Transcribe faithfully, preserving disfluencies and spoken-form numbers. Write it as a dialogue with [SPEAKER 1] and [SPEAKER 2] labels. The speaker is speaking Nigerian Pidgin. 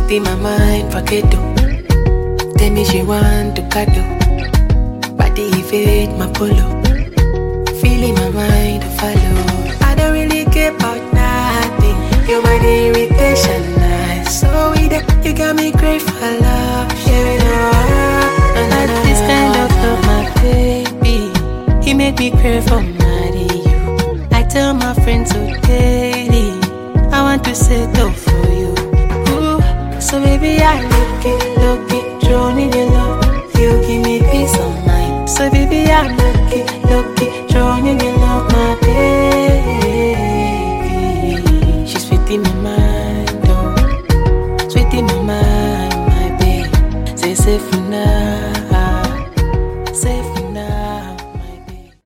[SPEAKER 1] in my mind, forget to. Tell me she want to cuddle. Body evade my polo. Feeling my mind to follow. I don't really care about nothing. Your body irritation nice. So with it, you got me great for love. Yeah, you know I like this kind of love, my baby. He make me crave for marry you. I tell my friends so daily, I want to settle for you. Ooh, so baby I look it, look it, drone in your love. You give me peace of mind. So baby I'm